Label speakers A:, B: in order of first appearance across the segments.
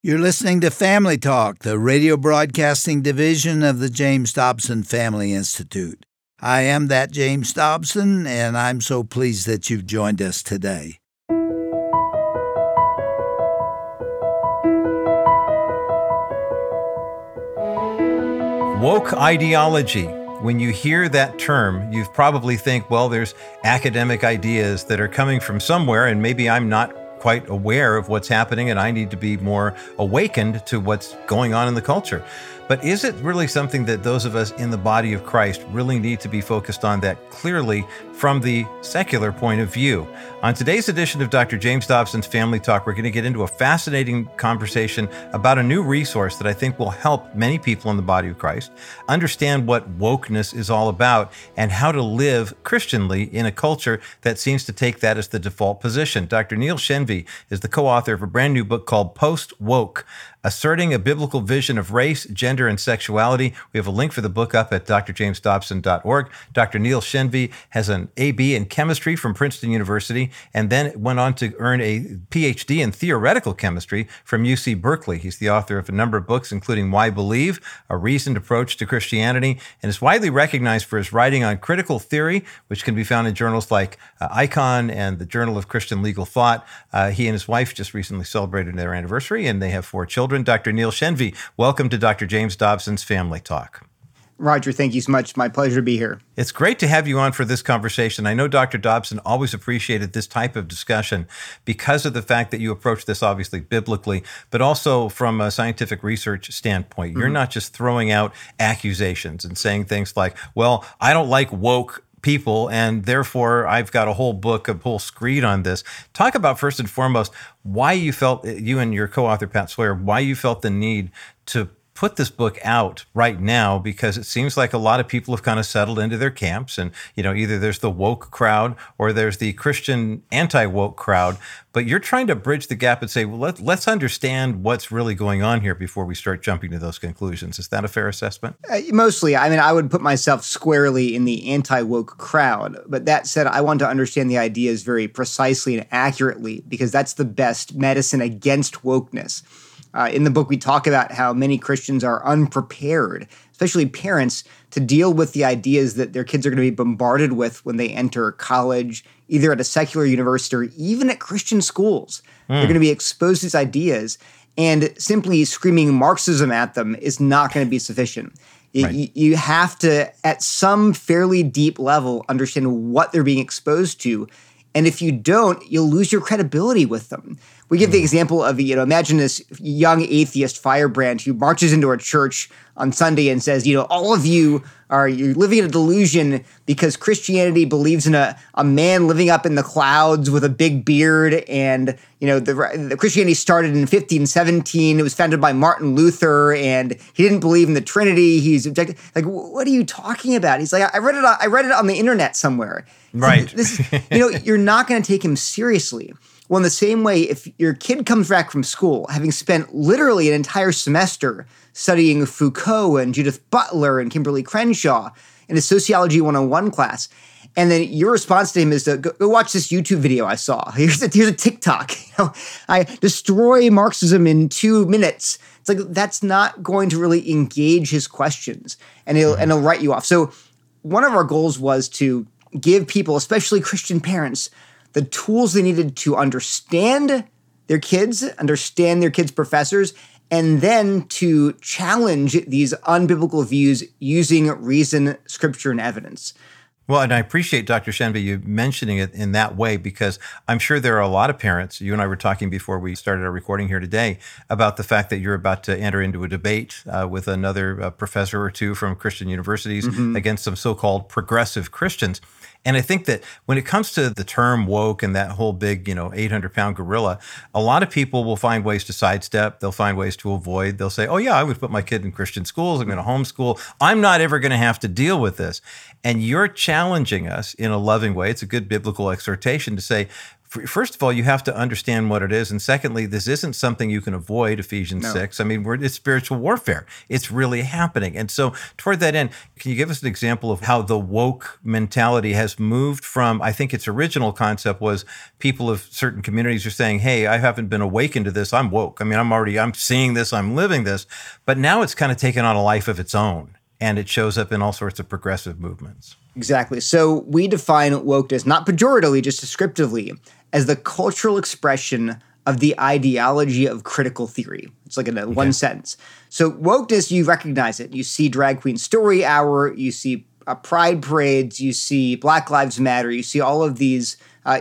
A: You're listening to Family Talk, the radio broadcasting division of the James Dobson Family Institute. I am that James Dobson, and I'm so pleased that you've joined us today.
B: Woke ideology. When you hear that term, you probably think, well, there's academic ideas that are coming from somewhere, and maybe I'm not quite aware of what's happening and I need to be more awakened to what's going on in the culture. But is it really something that those of us in the body of Christ really need to be focused on that clearly from the secular point of view? On today's edition of Dr. James Dobson's Family Talk, we're going to get into a fascinating conversation about a new resource that I think will help many people in the body of Christ understand what wokeness is all about and how to live Christianly in a culture that seems to take that as the default position. Dr. Neil Shenvi is the co-author of a brand new book called Post-Woke, Asserting a Biblical Vision of Race, Gender, and Sexuality. We have a link for the book up at drjamesdobson.org. Dr. Neil Shenvi has an AB in chemistry from Princeton University and then went on to earn a PhD in theoretical chemistry from UC Berkeley. He's the author of a number of books, including Why Believe? A Reasoned Approach to Christianity, and is widely recognized for his writing on critical theory, which can be found in journals like Icon and the Journal of Christian Legal Thought. He and his wife just recently celebrated their anniversary, and they have 4 children. Dr. Neil Shenvi, welcome to Dr. James Dobson's Family Talk.
C: Roger, thank you so much. My pleasure to be here.
B: It's great to have you on for this conversation. I know Dr. Dobson always appreciated this type of discussion because of the fact that you approach this obviously biblically, but also from a scientific research standpoint. You're not just throwing out accusations and saying things like, well, I don't like woke people, and therefore I've got a whole book, a whole screed on this. Talk about, first and foremost, why you felt, you and your co-author Pat Sawyer, why you felt the need to put this book out right now, because it seems like a lot of people have kind of settled into their camps, and either there's the woke crowd or there's the Christian anti-woke crowd, but you're trying to bridge the gap and say, well, let's understand what's really going on here before we start jumping to those conclusions. Is that a fair assessment?
C: Mostly. I mean, I would put myself squarely in the anti-woke crowd, but that said, I want to understand the ideas very precisely and accurately, because that's the best medicine against wokeness. In the book, we talk about how many Christians are unprepared, especially parents, to deal with the ideas that their kids are going to be bombarded with when they enter college, either at a secular university or even at Christian schools. They're going to be exposed to these ideas, and simply screaming Marxism at them is not going to be sufficient. Right. You have to, at some fairly deep level, understand what they're being exposed to. And if you don't, you'll lose your credibility with them. We give the example of, imagine this young atheist firebrand who marches into a church on Sunday and says, all of you're living in a delusion because Christianity believes in a man living up in the clouds with a big beard. And, the Christianity started in 1517. It was founded by Martin Luther, and he didn't believe in the Trinity. He's objective. Like, what are you talking about? He's like, I read it on the internet somewhere.
B: Right.
C: You're not going to take him seriously. Well, in the same way, if your kid comes back from school, having spent literally an entire semester studying Foucault and Judith Butler and Kimberly Crenshaw in a Sociology 101 class, and then your response to him is to go watch this YouTube video I saw. Here's a TikTok. I destroy Marxism in 2 minutes. It's like, that's not going to really engage his questions, and he'll write you off. So one of our goals was to give people, especially Christian parents, the tools they needed to understand their kids professors, and then to challenge these unbiblical views using reason, scripture, and evidence.
B: Well, and I appreciate, Dr. Shenvi, you mentioning it in that way, because I'm sure there are a lot of parents. You and I were talking before we started our recording here today about the fact that you're about to enter into a debate with another professor or two from Christian universities against some so-called progressive Christians. And I think that when it comes to the term woke and that whole big, 800-pound gorilla, a lot of people will find ways to sidestep. They'll find ways to avoid. They'll say, oh, yeah, I would put my kid in Christian schools. I'm going to homeschool. I'm not ever going to have to deal with this. And you're challenging us in a loving way. It's a good biblical exhortation to say, First of all, you have to understand what it is. And secondly, this isn't something you can avoid, Ephesians 6. I mean, it's spiritual warfare. It's really happening. And so toward that end, can you give us an example of how the woke mentality has moved from, I think its original concept was people of certain communities are saying, hey, I haven't been awakened to this. I'm woke. I mean, I'm seeing this, I'm living this. But now it's kind of taken on a life of its own. And it shows up in all sorts of progressive movements. Exactly.
C: So we define wokeness, not pejoratively, just descriptively, as the cultural expression of the ideology of critical theory. It's like in one sentence. So wokeness, you recognize it. You see Drag Queen Story Hour, you see pride parades, you see Black Lives Matter, you see all of these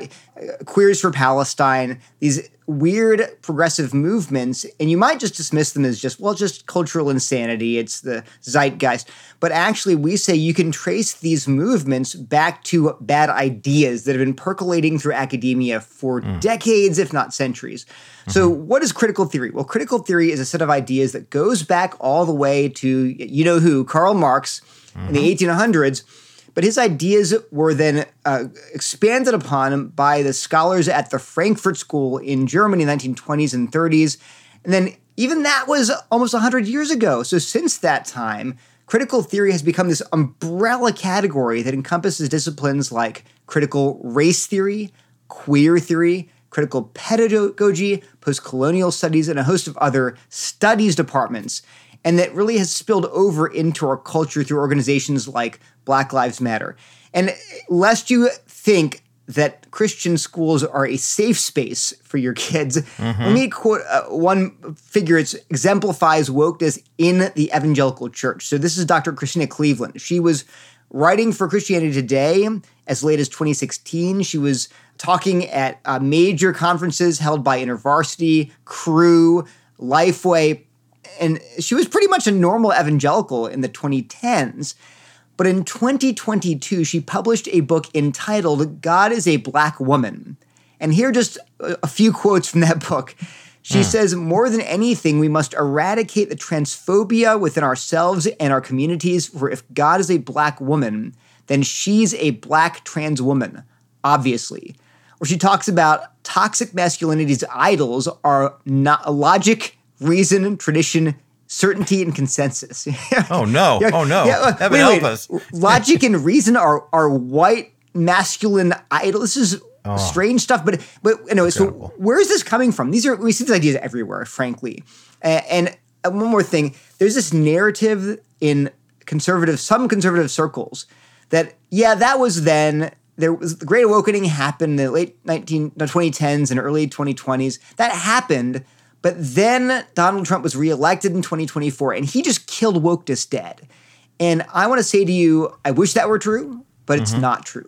C: Queers for Palestine, these weird progressive movements, and you might just dismiss them as just cultural insanity. It's the zeitgeist. But actually, we say you can trace these movements back to bad ideas that have been percolating through academia for decades, if not centuries. So what is critical theory? Well, critical theory is a set of ideas that goes back all the way to, you know who, Karl Marx in the 1800s. But his ideas were then expanded upon by the scholars at the Frankfurt School in Germany in the 1920s and 30s. And then even that was almost 100 years ago. So since that time, critical theory has become this umbrella category that encompasses disciplines like critical race theory, queer theory, critical pedagogy, post-colonial studies, and a host of other studies departments. And that really has spilled over into our culture through organizations like Black Lives Matter. And lest you think that Christian schools are a safe space for your kids, let me quote one figure that exemplifies wokeness in the evangelical church. So this is Dr. Christina Cleveland. She was writing for Christianity Today as late as 2016. She was talking at major conferences held by InterVarsity, Cru, Lifeway, and she was pretty much a normal evangelical in the 2010s. But in 2022, she published a book entitled God is a Black Woman. And here are just a few quotes from that book. She says, more than anything, we must eradicate the transphobia within ourselves and our communities, for if God is a Black woman, then she's a Black trans woman, obviously. Where she talks about toxic masculinity's idols are not logic, reason, tradition, certainty, and consensus.
B: Oh, no. Heaven help us.
C: Logic and reason are white masculine idols. This is strange stuff. But anyway, so where is this coming from? We see these ideas everywhere, frankly. And one more thing. There's this narrative in some conservative circles that, that was then. There was the Great Awakening happened in the late 2010s and early 2020s. That happened. But then Donald Trump was reelected in 2024, and he just killed wokeness dead. And I want to say to you, I wish that were true, but it's not true.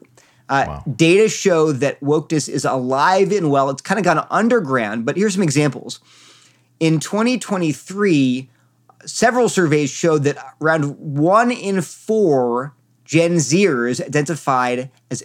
C: Data show that wokeness is alive and well. It's kind of gone underground, but here's some examples. In 2023, several surveys showed that around 1 in 4 Gen Zers identified as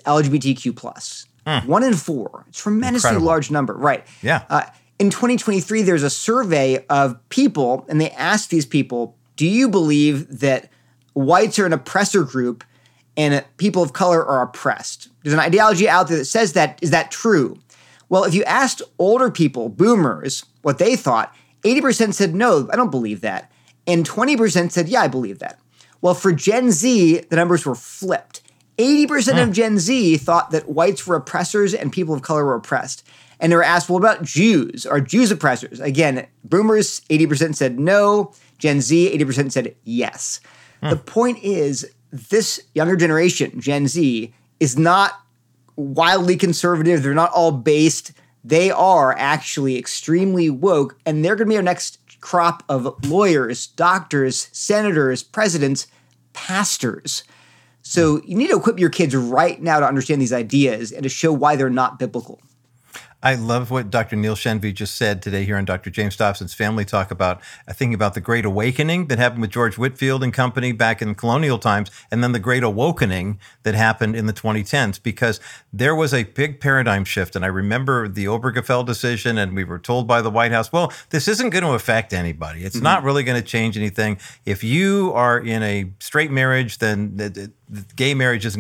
C: LGBTQ+. 1 in 4. Tremendously large number, right?
B: Yeah.
C: In 2023, there's a survey of people, and they asked these people, do you believe that whites are an oppressor group and people of color are oppressed? There's an ideology out there that says that. Is that true? Well, if you asked older people, boomers, what they thought, 80% said, no, I don't believe that. And 20% said, yeah, I believe that. Well, for Gen Z, the numbers were flipped. 80% of Gen Z thought that whites were oppressors and people of color were oppressed. And they were asked, well, what about Jews? Are Jews oppressors? Again, boomers, 80% said no. Gen Z, 80% said yes. The point is, this younger generation, Gen Z, is not wildly conservative. They're not all based. They are actually extremely woke, and they're going to be our next crop of lawyers, doctors, senators, presidents, pastors. So you need to equip your kids right now to understand these ideas and to show why they're not biblical.
B: I love what Dr. Neil Shenvi just said today here on Dr. James Dobson's Family Talk about thinking about the Great Awakening that happened with George Whitefield and company back in colonial times, and then the Great Awokening that happened in the 2010s, because there was a big paradigm shift. And I remember the Obergefell decision, and we were told by the White House, well, this isn't going to affect anybody. It's not really going to change anything. If you are in a straight marriage, then the gay marriage isn't going to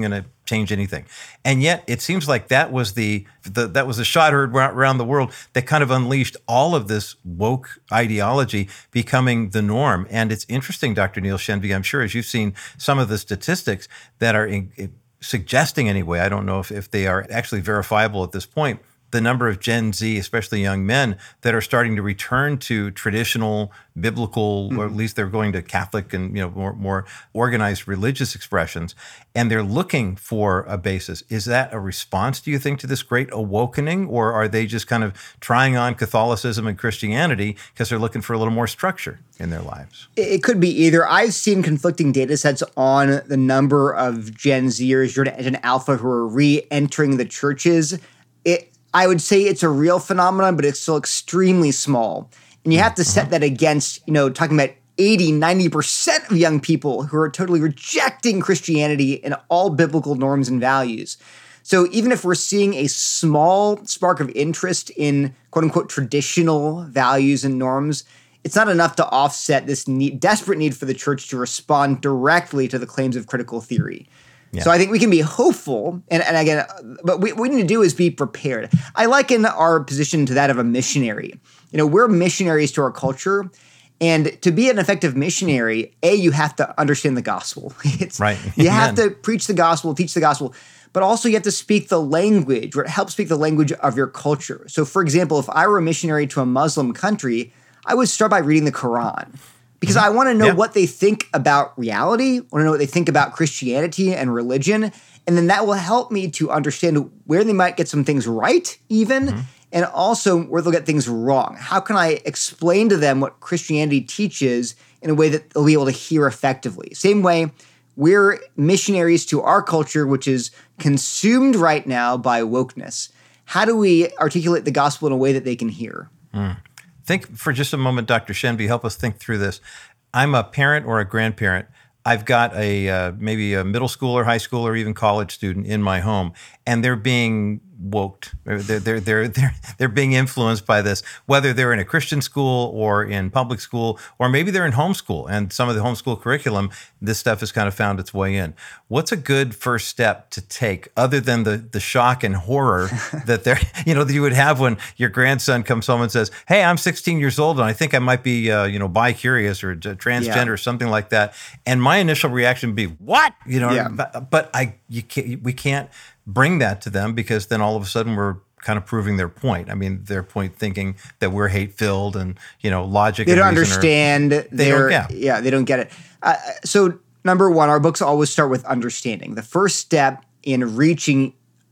B: change anything. And yet it seems like that was the shot heard around the world that kind of unleashed all of this woke ideology becoming the norm. And it's interesting, Dr. Neil Shenvi, I'm sure as you've seen some of the statistics that are suggesting anyway, I don't know if they are actually verifiable at this point, the number of Gen Z, especially young men, that are starting to return to traditional biblical, or at least they're going to Catholic and more organized religious expressions, and they're looking for a basis. Is that a response, do you think, to this great awakening, or are they just kind of trying on Catholicism and Christianity because they're looking for a little more structure in their lives?
C: It could be either. I've seen conflicting data sets on the number of Gen Zers, Gen Alpha, who are re-entering the churches. I would say it's a real phenomenon, but it's still extremely small. And you have to set that against, talking about 80, 90% of young people who are totally rejecting Christianity and all biblical norms and values. So even if we're seeing a small spark of interest in quote unquote traditional values and norms, it's not enough to offset this desperate need for the church to respond directly to the claims of critical theory. Yeah. So I think we can be hopeful, and again, but what we need to do is be prepared. I liken our position to that of a missionary. We're missionaries to our culture, and to be an effective missionary, you have to understand the gospel.
B: Right.
C: You have to preach the gospel, teach the gospel, but also you have to speak the language, or help speak the language of your culture. So for example, if I were a missionary to a Muslim country, I would start by reading the Quran. Because I want to know what they think about reality, I want to know what they think about Christianity and religion, and then that will help me to understand where they might get some things right even, and also where they'll get things wrong. How can I explain to them what Christianity teaches in a way that they'll be able to hear effectively? Same way, we're missionaries to our culture, which is consumed right now by wokeness. How do we articulate the gospel in a way that they can hear?
B: Think for just a moment, Dr. Shenvi, help us think through this. I'm a parent or a grandparent. I've got maybe a middle school or high school or even college student in my home, and they're being woked. They're being influenced by this, whether they're in a Christian school or in public school, or maybe they're in homeschool, and some of the homeschool curriculum, this stuff has kind of found its way in. What's a good first step to take, other than the shock and horror that that you would have when your grandson comes home and says, "Hey, I'm 16 years old and I think I might be bi-curious or transgender or something like that," and my initial reaction would be, "What?" But we can't bring that to them, because then all of a sudden we're kind of proving their point. I mean, their point thinking that we're hate-filled and, logic.
C: They don't understand. They don't get it. So number one, our books always start with understanding. The first step in reaching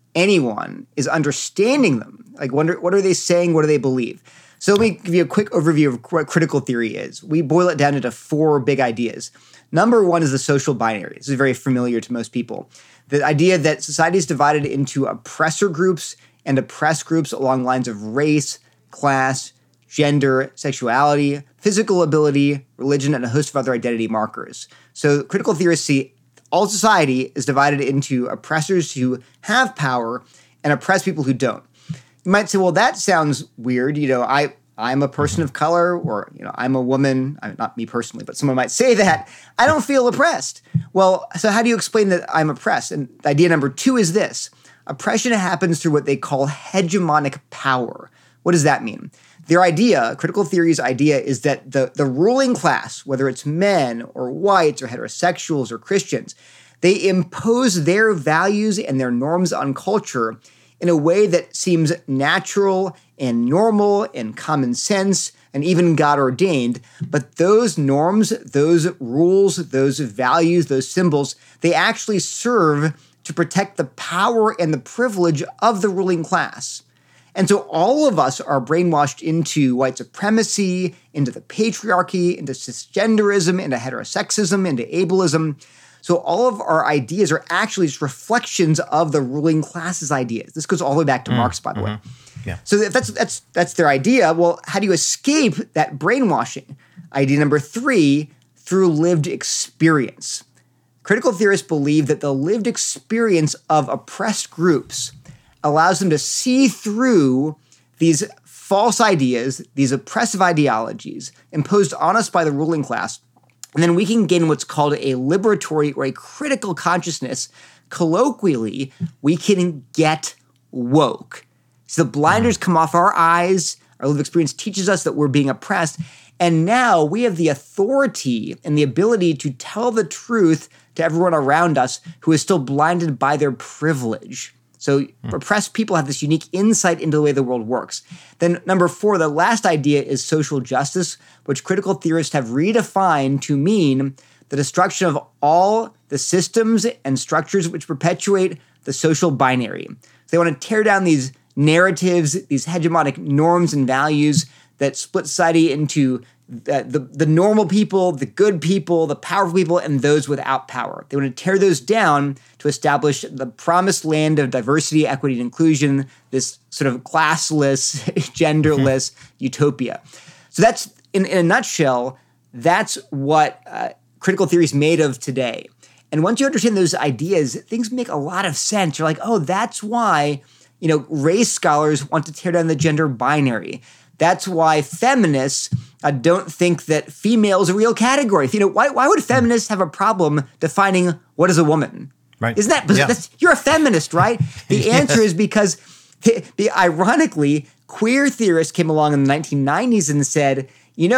C: anyone is understanding them. Like, what are they saying? What do they believe? So let me give you a quick overview of what critical theory is. We boil it down into 4 big ideas. Number one is the social binary. This is very familiar to most people. The idea that society is divided into oppressor groups and oppressed groups along lines of race, class, gender, sexuality, physical ability, religion, and a host of other identity markers. So critical theorists see all society is divided into oppressors who have power and oppressed people who don't. You might say, well, that sounds weird. I'm a person of color, or, I'm a woman. Not me personally, but someone might say that. I don't feel oppressed. Well, so how do you explain that I'm oppressed? And idea number 2 is this. Oppression happens through what they call hegemonic power. What does that mean? Their idea, critical theory's idea, is that the ruling class, whether it's men or whites or heterosexuals or Christians, they impose their values and their norms on culture in a way that seems natural and normal and common sense and even God-ordained. But those norms, those rules, those values, those symbols, they actually serve to protect the power and the privilege of the ruling class. And so all of us are brainwashed into white supremacy, into the patriarchy, into cisgenderism, into heterosexism, into ableism. So all of our ideas are actually just reflections of the ruling class's ideas. This goes all the way back to Marx, by the way.
B: Yeah.
C: So if that's their idea, well, how do you escape that brainwashing? Idea number 3, through lived experience. Critical theorists believe that the lived experience of oppressed groups allows them to see through these false ideas, these oppressive ideologies imposed on us by the ruling class, And then we can gain what's called a liberatory or a critical consciousness. Colloquially, we can get woke. So the blinders come off our eyes. Our lived experience teaches us that we're being oppressed. And now we have the authority and the ability to tell the truth to everyone around us who is still blinded by their privilege. So oppressed people have this unique insight into the way the world works. Then number 4, the last idea is social justice, which critical theorists have redefined to mean the destruction of all the systems and structures which perpetuate the social binary. So they want to tear down these narratives, these hegemonic norms and values that split society into the normal people, the good people, the powerful people, and those without power. They want to tear those down to establish the promised land of diversity, equity, and inclusion, this sort of classless, genderless utopia. So that's, in a nutshell, that's what critical theory is made of today. And once you understand those ideas, things make a lot of sense. You're like, oh, that's why, race scholars want to tear down the gender binary. That's why feminists don't think that female is a real category. Why would feminists have a problem defining what is a woman?
B: Right.
C: Isn't that you're a feminist, right? The answer is because ironically, queer theorists came along in the 1990s and said,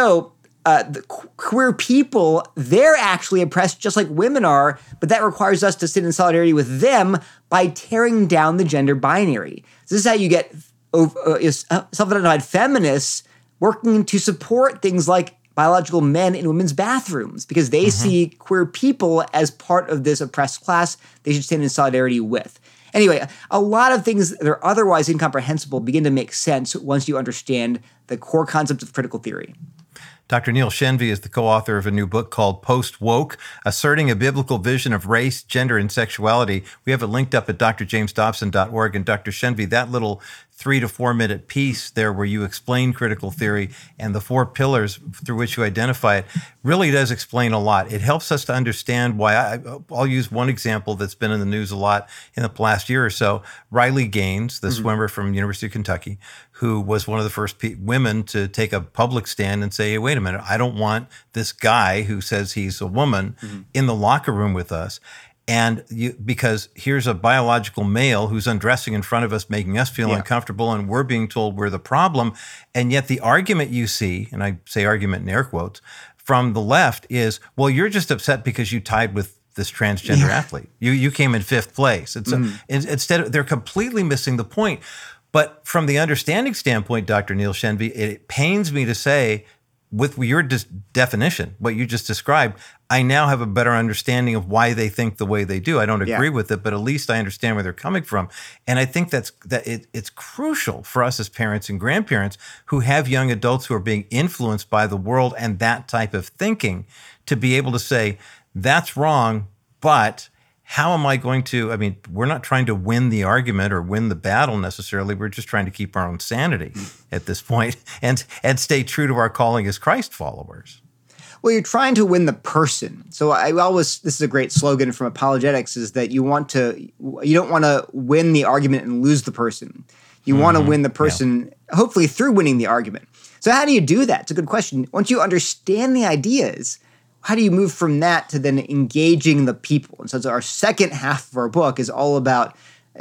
C: the queer people, they're actually oppressed just like women are, but that requires us to sit in solidarity with them by tearing down the gender binary. So this is how you get self-identified feminists working to support things like biological men in women's bathrooms because they see queer people as part of this oppressed class they should stand in solidarity with. Anyway, a lot of things that are otherwise incomprehensible begin to make sense once you understand the core concepts of critical theory.
B: Dr. Neil Shenvi is the co-author of a new book called Post-Woke, Asserting a Biblical Vision of Race, Gender, and Sexuality. We have it linked up at drjamesdobson.org. And Dr. Shenvi, that little 3 to 4 minute piece there where you explain critical theory and the 4 pillars through which you identify it really does explain a lot. It helps us to understand why I'll use one example that's been in the news a lot in the last year or so. Riley Gaines, the swimmer from University of Kentucky, who was one of the first women to take a public stand and say, hey, wait a minute, I don't want this guy who says he's a woman in the locker room with us. And because here's a biological male who's undressing in front of us, making us feel uncomfortable, and we're being told we're the problem. And yet the argument you see, and I say argument in air quotes, from the left is, well, you're just upset because you tied with this transgender athlete. You came in 5th place. Instead, they're completely missing the point. But from the understanding standpoint, Dr. Neil Shenvi, it pains me to say, with your definition, what you just described, I now have a better understanding of why they think the way they do. I don't agree with it, but at least I understand where they're coming from. And I think it's crucial for us as parents and grandparents who have young adults who are being influenced by the world and that type of thinking to be able to say, that's wrong, but how am I going to, we're not trying to win the argument or win the battle necessarily. We're just trying to keep our own sanity at this point and stay true to our calling as Christ followers.
C: Well, you're trying to win the person. So this is a great slogan from apologetics, is that you don't want to win the argument and lose the person. You want to win the person, hopefully through winning the argument. So how do you do that? It's a good question. Once you understand the ideas, how do you move from that to then engaging the people? And so our second half of our book is all about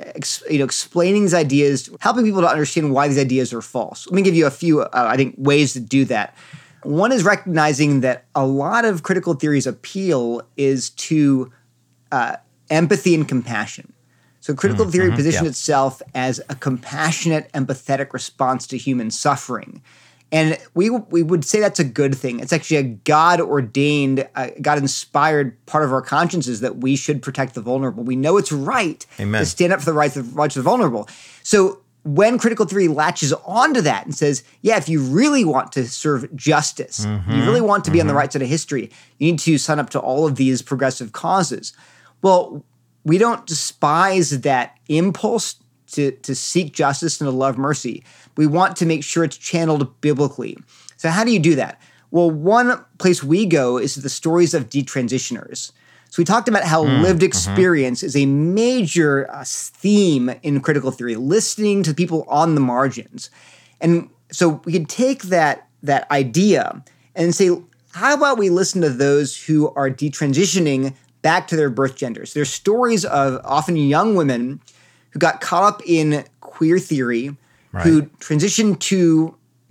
C: explaining these ideas, helping people to understand why these ideas are false. Let me give you a few, ways to do that. One is recognizing that a lot of critical theory's appeal is to empathy and compassion. So critical theory positions itself as a compassionate, empathetic response to human suffering. And we would say that's a good thing. It's actually a God-ordained, God-inspired part of our consciences that we should protect the vulnerable. We know it's right to stand up for the rights of the vulnerable. So when critical theory latches onto that and says, if you really want to serve justice, you really want to be on the right side of history, you need to sign up to all of these progressive causes. Well, we don't despise that impulse to seek justice and to love mercy. We want to make sure it's channeled biblically. So how do you do that? Well, one place we go is to the stories of detransitioners. So we talked about how lived experience is a major theme in critical theory, listening to people on the margins. And so we can take that idea and say, how about we listen to those who are detransitioning back to their birth genders? There's stories of often young women who got caught up in queer theory, who transitioned to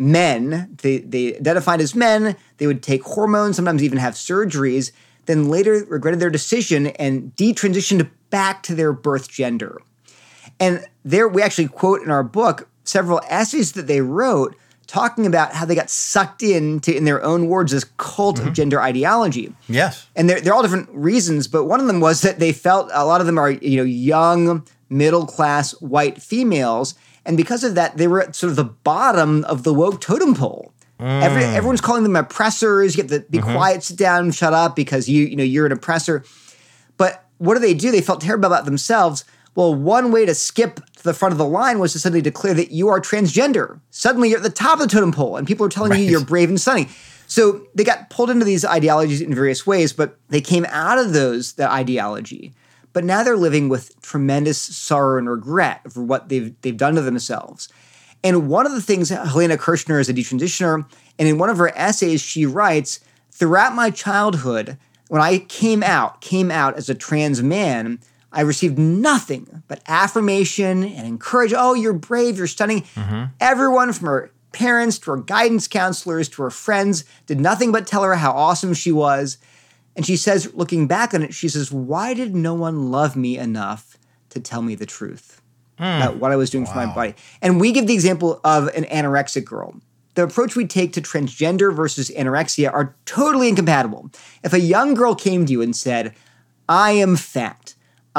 C: men. They identified as men. They would take hormones, sometimes even have surgeries, then later regretted their decision and detransitioned back to their birth gender. And there we actually quote in our book several essays that they wrote talking about how they got sucked into, in their own words, this cult of gender ideology.
B: Yes.
C: And they're all different reasons, but one of them was that they felt a lot of them are, young, middle-class white females, and because of that, they were at sort of the bottom of the woke totem pole. Everyone's calling them oppressors. You have to be quiet, sit down, shut up because you're an oppressor. But what do? They felt terrible about themselves. Well, one way to skip to the front of the line was to suddenly declare that you are transgender. Suddenly you're at the top of the totem pole and people are telling you you're brave and stunning. So they got pulled into these ideologies in various ways, but they came out of that ideology. But now they're living with tremendous sorrow and regret for what they've done to themselves. And one of the things, Helena Kirchner is a detransitioner, and in one of her essays, she writes, throughout my childhood, when I came out as a trans man, I received nothing but affirmation and encouragement. Oh, you're brave, you're stunning. Everyone from her parents to her guidance counselors to her friends did nothing but tell her how awesome she was. And she says, looking back on it, she says, why did no one love me enough to tell me the truth about what I was doing for my body? And we give the example of an anorexic girl. The approach we take to transgender versus anorexia are totally incompatible. If a young girl came to you and said, I am fat,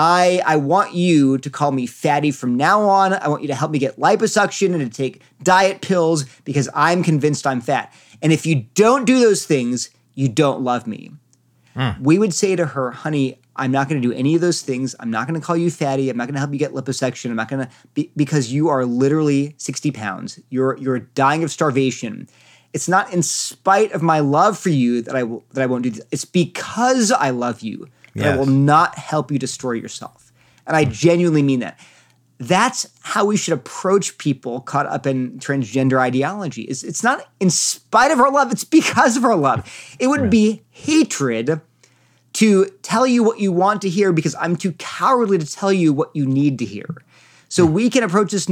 C: I want you to call me fatty from now on. I want you to help me get liposuction and to take diet pills because I'm convinced I'm fat. And if you don't do those things, you don't love me. We would say to her, honey, I'm not going to do any of those things. I'm not going to call you fatty. I'm not going to help you get liposuction. I'm not going to because you are literally 60 pounds. You're dying of starvation. It's not in spite of my love for you that I won't do this. It's because I love you that I will not help you destroy yourself. And I genuinely mean that. That's how we should approach people caught up in transgender ideology. It's not in spite of our love. It's because of our love. It would be hatred to tell you what you want to hear because I'm too cowardly to tell you what you need to hear. So we can approach this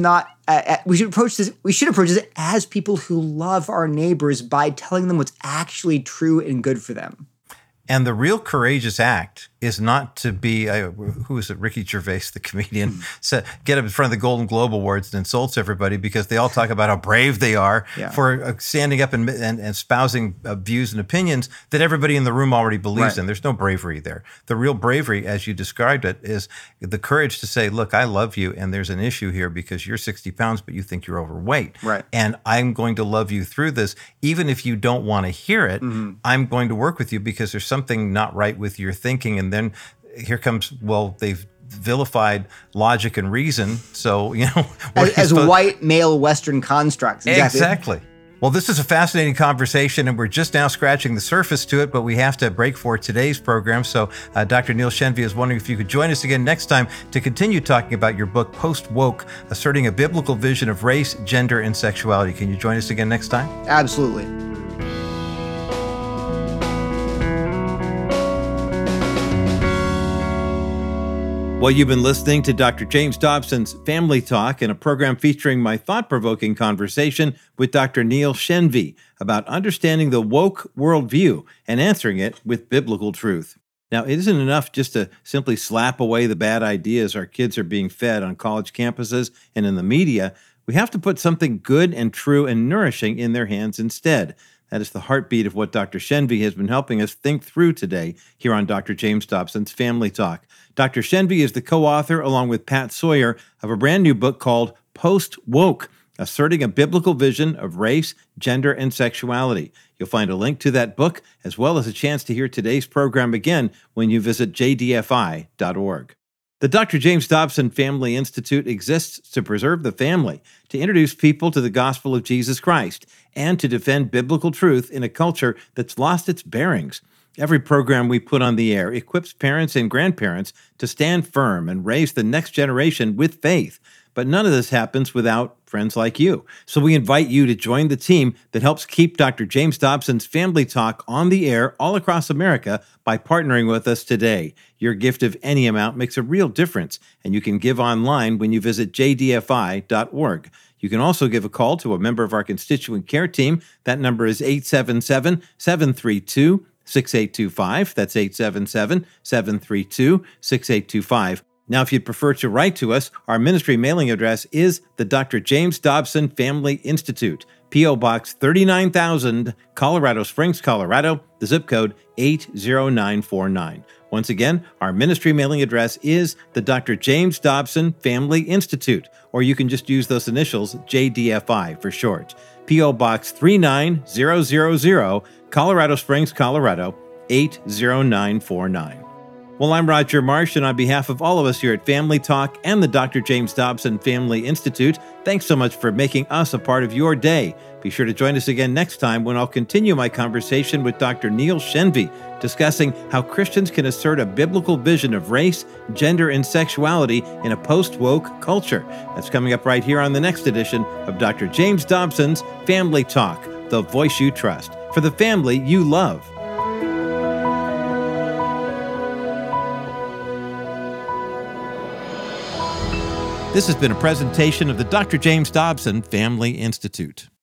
C: we should approach this as people who love our neighbors by telling them what's actually true and good for them.
B: And the real courageous act is not to be, who is it, Ricky Gervais, the comedian, get up in front of the Golden Globe Awards and insults everybody because they all talk about how brave they are for standing up and espousing views and opinions that everybody in the room already believes in. There's no bravery there. The real bravery, as you described it, is the courage to say, look, I love you and there's an issue here because you're 60 pounds, but you think you're overweight. And I'm going to love you through this. Even if you don't want to hear it, I'm going to work with you because there's something not right with your thinking. And then here comes, they've vilified logic and reason. So,
C: as white male Western constructs.
B: Exactly. Well, this is a fascinating conversation, and we're just now scratching the surface to it, but we have to break for today's program. So Dr. Neil Shenvi is wondering if you could join us again next time to continue talking about your book, Post-Woke, Asserting a Biblical Vision of Race, Gender, and Sexuality. Can you join us again next time?
C: Absolutely.
B: Well, you've been listening to Dr. James Dobson's Family Talk, in a program featuring my thought-provoking conversation with Dr. Neil Shenvi about understanding the woke worldview and answering it with biblical truth. Now, it isn't enough just to simply slap away the bad ideas our kids are being fed on college campuses and in the media. We have to put something good and true and nourishing in their hands instead. That is the heartbeat of what Dr. Shenvi has been helping us think through today here on Dr. James Dobson's Family Talk. Dr. Shenvi is the co-author, along with Pat Sawyer, of a brand new book called Post-Woke, Asserting a Biblical Vision of Race, Gender, and Sexuality. You'll find a link to that book, as well as a chance to hear today's program again when you visit jdfi.org. The Dr. James Dobson Family Institute exists to preserve the family, to introduce people to the gospel of Jesus Christ, and to defend biblical truth in a culture that's lost its bearings. Every program we put on the air equips parents and grandparents to stand firm and raise the next generation with faith. But none of this happens without friends like you. So we invite you to join the team that helps keep Dr. James Dobson's Family Talk on the air all across America by partnering with us today. Your gift of any amount makes a real difference, and you can give online when you visit jdfi.org. You can also give a call to a member of our constituent care team. That number is 877-732-6825. That's 877-732-6825. Now, if you'd prefer to write to us, our ministry mailing address is the Dr. James Dobson Family Institute, P.O. Box 39,000, Colorado Springs, Colorado, the zip code 80949. Once again, our ministry mailing address is the Dr. James Dobson Family Institute, or you can just use those initials, JDFI for short. P.O. Box 39000, Colorado Springs, Colorado, 80949. Well, I'm Roger Marsh, and on behalf of all of us here at Family Talk and the Dr. James Dobson Family Institute, thanks so much for making us a part of your day. Be sure to join us again next time when I'll continue my conversation with Dr. Neil Shenvi, discussing how Christians can assert a biblical vision of race, gender, and sexuality in a post-woke culture. That's coming up right here on the next edition of Dr. James Dobson's Family Talk, the voice you trust, for the family you love. This has been a presentation of the Dr. James Dobson Family Institute.